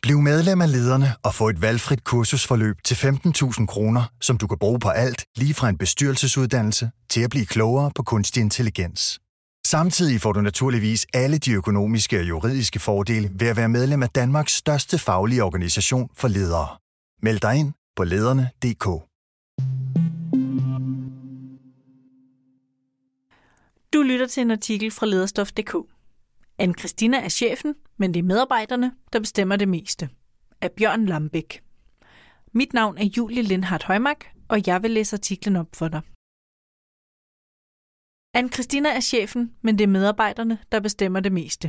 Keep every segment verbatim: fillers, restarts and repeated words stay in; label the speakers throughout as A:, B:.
A: Bliv medlem af Lederne og få et valgfrit kursusforløb til femten tusind kroner, som du kan bruge på alt, lige fra en bestyrelsesuddannelse til at blive klogere på kunstig intelligens. Samtidig får du naturligvis alle de økonomiske og juridiske fordele ved at være medlem af Danmarks største faglige organisation for ledere. Meld dig ind på lederne punktum d k.
B: Du lytter til en artikel fra lederstof punktum d k. Anne Christina er chefen, men det er medarbejderne, der bestemmer det meste. Af Bjørn Lambæk. Mit navn er Julie Lindhardt Højmark, og jeg vil læse artiklen op for dig. Anne Christina er chefen, men det er medarbejderne, der bestemmer det meste.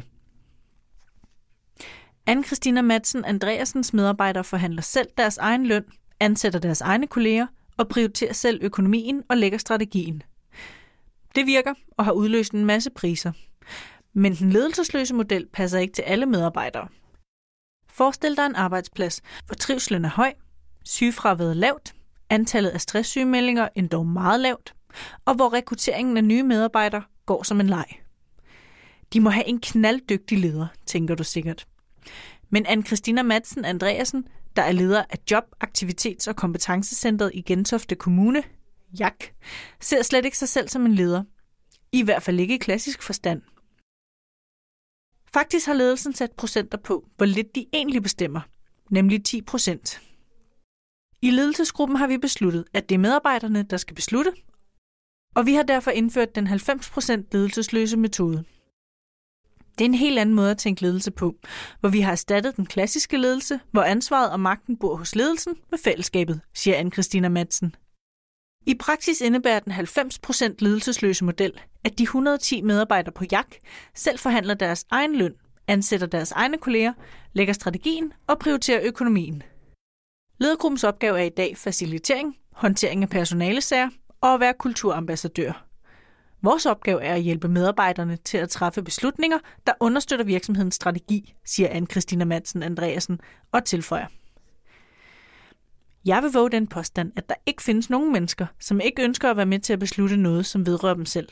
B: Anne Christina Madsen Andreasens medarbejdere forhandler selv deres egen løn, ansætter deres egne kolleger og prioriterer selv økonomien og lægger strategien. Det virker og har udløst en masse priser. Men den ledelsesløse model passer ikke til alle medarbejdere. Forestil dig en arbejdsplads, hvor trivslen er høj, sygefraværet lavt, antallet af stresssygemeldinger endda meget lavt, og hvor rekrutteringen af nye medarbejdere går som en leg. De må have en knalddygtig leder, tænker du sikkert. Men Anne Christina Madsen Andreasen, der er leder af Job-, Aktivitets- og Kompetencecentret i Gentofte Kommune, J A K, ser slet ikke sig selv som en leder. I hvert fald ikke i klassisk forstand. Faktisk har ledelsen sat procenter på, hvor lidt de egentlig bestemmer, nemlig ti procent. I ledelsesgruppen har vi besluttet, at det er medarbejderne, der skal beslutte, og vi har derfor indført den halvfems procent ledelsesløse metode. Det er en helt anden måde at tænke ledelse på, hvor vi har erstattet den klassiske ledelse, hvor ansvaret og magten bor hos ledelsen med fællesskabet, siger Anne Christina Madsen. I praksis indebærer den halvfems procent ledelsesløse model, at de et hundrede og ti medarbejdere på J A K selv forhandler deres egen løn, ansætter deres egne kolleger, lægger strategien og prioriterer økonomien. Ledergruppens opgave er i dag facilitering, håndtering af personalesager og at være kulturambassadør. Vores opgave er at hjælpe medarbejderne til at træffe beslutninger, der understøtter virksomhedens strategi, siger Anne Christina Madsen Andreasen og tilføjer. Jeg vil våge den påstand, at der ikke findes nogen mennesker, som ikke ønsker at være med til at beslutte noget, som vedrører dem selv.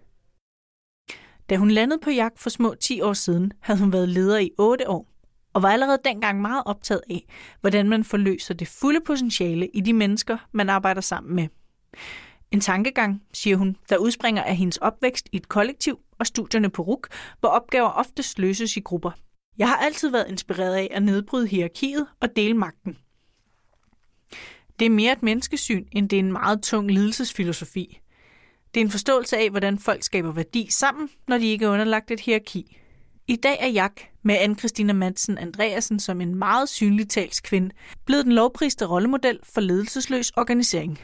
B: Da hun landede på J A K for små ti år siden, havde hun været leder i otte år, og var allerede dengang meget optaget af, hvordan man forløser det fulde potentiale i de mennesker, man arbejder sammen med. En tankegang, siger hun, der udspringer af hendes opvækst i et kollektiv og studierne på R U C, hvor opgaver oftest løses i grupper. Jeg har altid været inspireret af at nedbryde hierarkiet og dele magten. Det er mere et menneskesyn, end det er en meget tung ledelsesfilosofi. Det er en forståelse af, hvordan folk skaber værdi sammen, når de ikke er underlagt et hierarki. I dag er J A K med Anne Christina Madsen Andreasen som en meget synlig talskvinde blevet den lovpriste rollemodel for ledelsesløs organisering.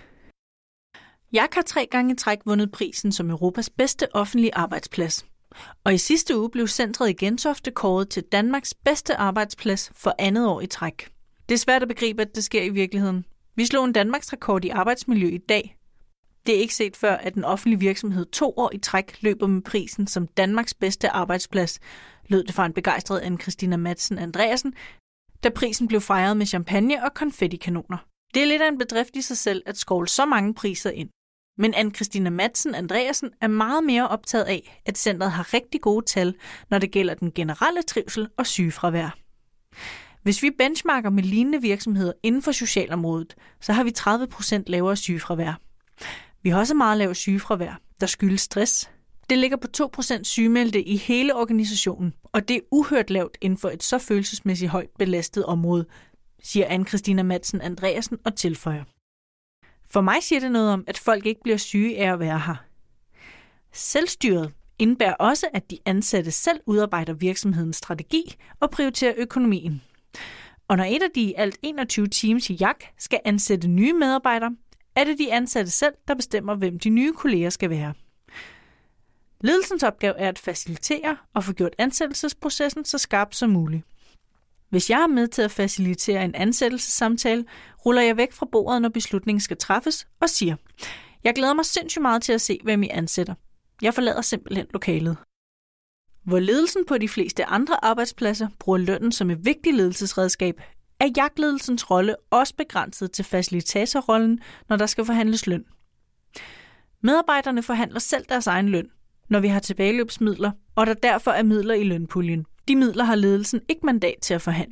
B: J A K har tre gange i træk vundet prisen som Europas bedste offentlige arbejdsplads. Og i sidste uge blev centret i Gentofte kåret til Danmarks bedste arbejdsplads for andet år i træk. Det er svært at begribe, at det sker i virkeligheden. Vi slog en Danmarks rekord i arbejdsmiljø i dag. Det er ikke set før, at en offentlig virksomhed to år i træk løber med prisen som Danmarks bedste arbejdsplads, lød det fra en begejstret Anne Christina Madsen Andreasen, da prisen blev fejret med champagne og konfettikanoner. Det er lidt af en bedrift i sig selv at skåle så mange priser ind. Men Anne Christina Madsen Andreasen er meget mere optaget af, at centret har rigtig gode tal, når det gælder den generelle trivsel og sygefravær. Hvis vi benchmarker med lignende virksomheder inden for socialområdet, så har vi tredive procent lavere sygefravær. Vi har også meget lavt sygefravær, der skyldes stress. Det ligger på to procent sygemeldte i hele organisationen, og det er uhørt lavt inden for et så følelsesmæssigt højt belastet område, siger Anne Christina Madsen Andreasen og tilføjer. For mig siger det noget om, at folk ikke bliver syge af at være her. Selvstyret indebærer også, at de ansatte selv udarbejder virksomhedens strategi og prioriterer økonomien. Og når et af de i alt enogtyve teams i J A K skal ansætte nye medarbejdere, er det de ansatte selv, der bestemmer, hvem de nye kolleger skal være. Ledelsens opgave er at facilitere og få gjort ansættelsesprocessen så skarp som muligt. Hvis jeg er med til at facilitere en ansættelsessamtale, ruller jeg væk fra bordet, når beslutningen skal træffes, og siger, jeg glæder mig sindssygt meget til at se, hvem I ansætter. Jeg forlader simpelthen lokalet. Hvor ledelsen på de fleste andre arbejdspladser bruger lønnen som et vigtigt ledelsesredskab, er J A K-ledelsens rolle også begrænset til facilitatorrollen, når der skal forhandles løn. Medarbejderne forhandler selv deres egen løn, når vi har tilbageløbsmidler, og der derfor er midler i lønpuljen. De midler har ledelsen ikke mandat til at forhandle.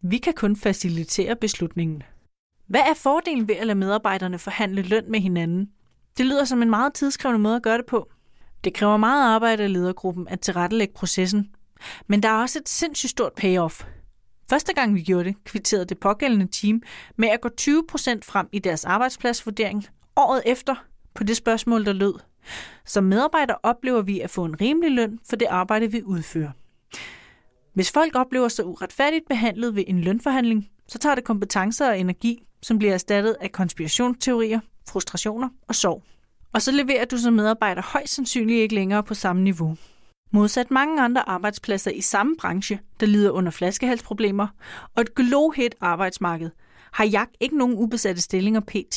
B: Vi kan kun facilitere beslutningen. Hvad er fordelen ved at lade medarbejderne forhandle løn med hinanden? Det lyder som en meget tidskrævende måde at gøre det på. Det kræver meget arbejde af ledergruppen at tilrettelægge processen. Men der er også et sindssygt stort payoff. Første gang vi gjorde det, kvitterede det pågældende team med at gå tyve procent frem i deres arbejdspladsvurdering året efter på det spørgsmål, der lød: som medarbejder oplever vi at få en rimelig løn for det arbejde, vi udfører. Hvis folk oplever sig uretfærdigt behandlet ved en lønforhandling, så tager det kompetencer og energi, som bliver erstattet af konspirationsteorier, frustrationer og sorg. Og så leverer du som medarbejder højst sandsynligt ikke længere på samme niveau. Modsat mange andre arbejdspladser i samme branche, der lider under flaskehalsproblemer, og et glohit arbejdsmarked, har J A K ikke nogen ubesatte stillinger pt.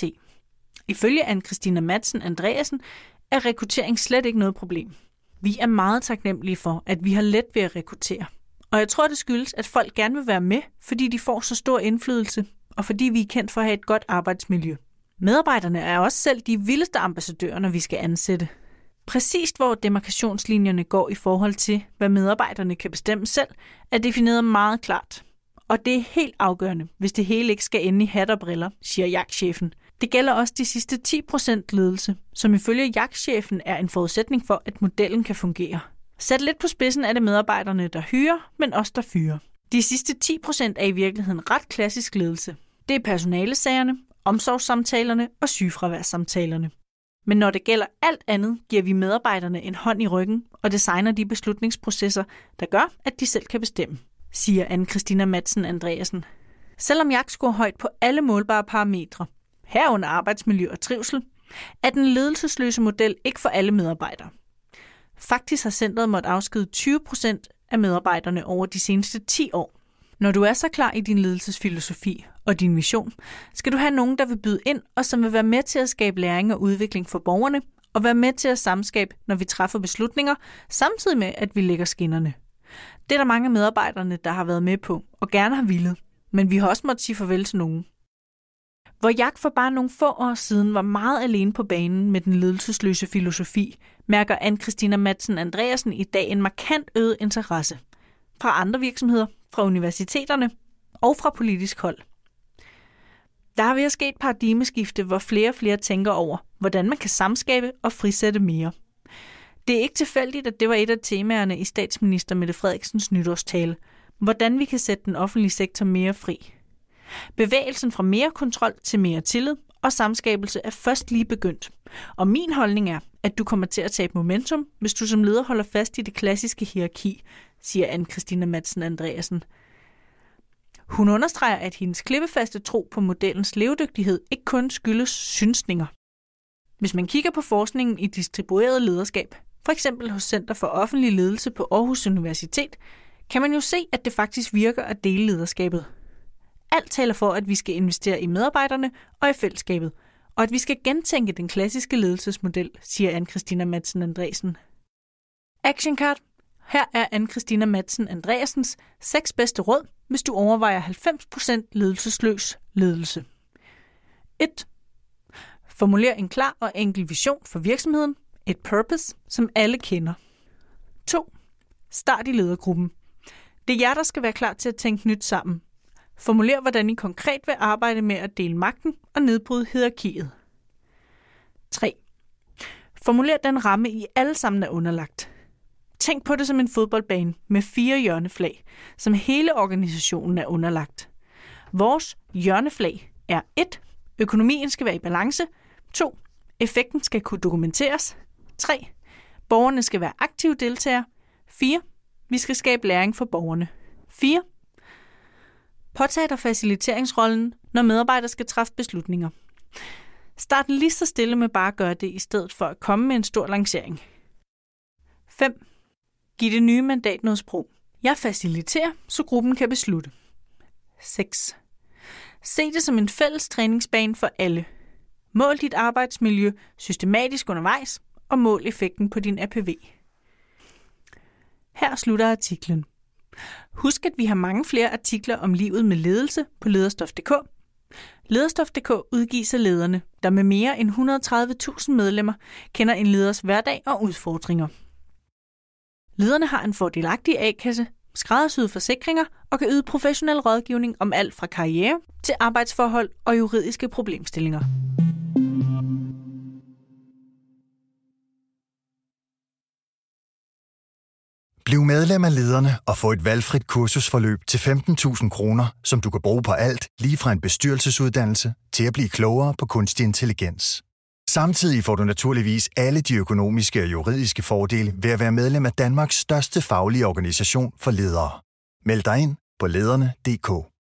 B: Ifølge Anne-Christina Madsen Andreasen er rekruttering slet ikke noget problem. Vi er meget taknemmelige for, at vi har let ved at rekruttere. Og jeg tror, det skyldes, at folk gerne vil være med, fordi de får så stor indflydelse, og fordi vi er kendt for at have et godt arbejdsmiljø. Medarbejderne er også selv de vildeste ambassadører, når vi skal ansætte. Præcist hvor demarkationslinjerne går i forhold til, hvad medarbejderne kan bestemme selv, er defineret meget klart. Og det er helt afgørende, hvis det hele ikke skal ende i hat og briller, siger J A K-chefen. Det gælder også de sidste ti procent ledelse, som ifølge J A K-chefen er en forudsætning for, at modellen kan fungere. Sat lidt på spidsen er det medarbejderne, der hyrer, men også der fyrer. De sidste ti procent er i virkeligheden ret klassisk ledelse. Det er personalesagerne, omsorgssamtalerne og sygefraværssamtalerne. Men når det gælder alt andet, giver vi medarbejderne en hånd i ryggen og designer de beslutningsprocesser, der gør, at de selv kan bestemme, siger Anne-Christina Madsen Andreasen. Selvom J A K scorer højt på alle målbare parametre, herunder arbejdsmiljø og trivsel, er den ledelsesløse model ikke for alle medarbejdere. Faktisk har centret måttet afskedige tyve procent af medarbejderne over de seneste ti år. Når du er så klar i din ledelsesfilosofi og din vision, skal du have nogen, der vil byde ind og som vil være med til at skabe læring og udvikling for borgerne og være med til at samskabe, når vi træffer beslutninger, samtidig med, at vi lægger skinnerne. Det er der mange af medarbejderne, der har været med på og gerne har villet, men vi har også måttet sige farvel til nogen. Hvor J A K for bare nogle få år siden var meget alene på banen med den ledelsesløse filosofi, mærker Anne-Christina Madsen Andreasen i dag en markant øget interesse fra andre virksomheder, fra universiteterne og fra politisk hold. Der har ved at ske et paradigmeskifte, hvor flere og flere tænker over, hvordan man kan samskabe og frisætte mere. Det er ikke tilfældigt, at det var et af temaerne i statsminister Mette Frederiksens nytårstale, hvordan vi kan sætte den offentlige sektor mere fri. Bevægelsen fra mere kontrol til mere tillid og samskabelse er først lige begyndt. Og min holdning er, at du kommer til at tabe momentum, hvis du som leder holder fast i det klassiske hierarki, siger Anne-Christina Madsen Andreasen. Hun understreger, at hendes klippefaste tro på modellens levedygtighed ikke kun skyldes synsninger. Hvis man kigger på forskningen i distribueret lederskab, for eksempel hos Center for Offentlig Ledelse på Aarhus Universitet, kan man jo se, at det faktisk virker at dele lederskabet. Alt taler for, at vi skal investere i medarbejderne og i fællesskabet, og at vi skal gentænke den klassiske ledelsesmodel, siger Anne-Christina Madsen Andreasen. Action card. Her er Anne-Christina Madsen Andreasens seks bedste råd, hvis du overvejer halvfems procent ledelsesløs ledelse. et. Formuler en klar og enkel vision for virksomheden, et purpose, som alle kender. to. Start i ledergruppen. Det er jer, der skal være klar til at tænke nyt sammen. Formuler, hvordan I konkret vil arbejde med at dele magten og nedbryde hierarkiet. tre. Formuler den ramme, I alle sammen er underlagt. Tænk på det som en fodboldbane med fire hjørneflag, som hele organisationen er underlagt. Vores hjørneflag er et. Økonomien skal være i balance. to. Effekten skal kunne dokumenteres. tre. Borgerne skal være aktive deltagere. fire. Vi skal skabe læring for borgerne. fire. Påtag dig faciliteringsrollen, når medarbejdere skal træffe beslutninger. Start lige så stille med bare at gøre det, i stedet for at komme med en stor lancering. fem. Giv det nye mandat noget sprog. Jeg faciliterer, så gruppen kan beslutte. seks. Se det som en fælles træningsbane for alle. Mål dit arbejdsmiljø systematisk undervejs, og mål effekten på din A P V. Her slutter artiklen. Husk, at vi har mange flere artikler om livet med ledelse på lederstof punktum d k. Lederstof punktum d k udgives af lederne, der med mere end et hundrede og tredive tusind medlemmer kender en leders hverdag og udfordringer. Lederne har en fordelagtig A-kasse, skræddersyede forsikringer og kan yde professionel rådgivning om alt fra karriere til arbejdsforhold og juridiske problemstillinger.
A: Bliv medlem af Lederne og få et valgfrit kursusforløb til femten tusind kroner, som du kan bruge på alt, lige fra en bestyrelsesuddannelse til at blive klogere på kunstig intelligens. Samtidig får du naturligvis alle de økonomiske og juridiske fordele ved at være medlem af Danmarks største faglige organisation for ledere. Meld dig ind på lederne punktum d k.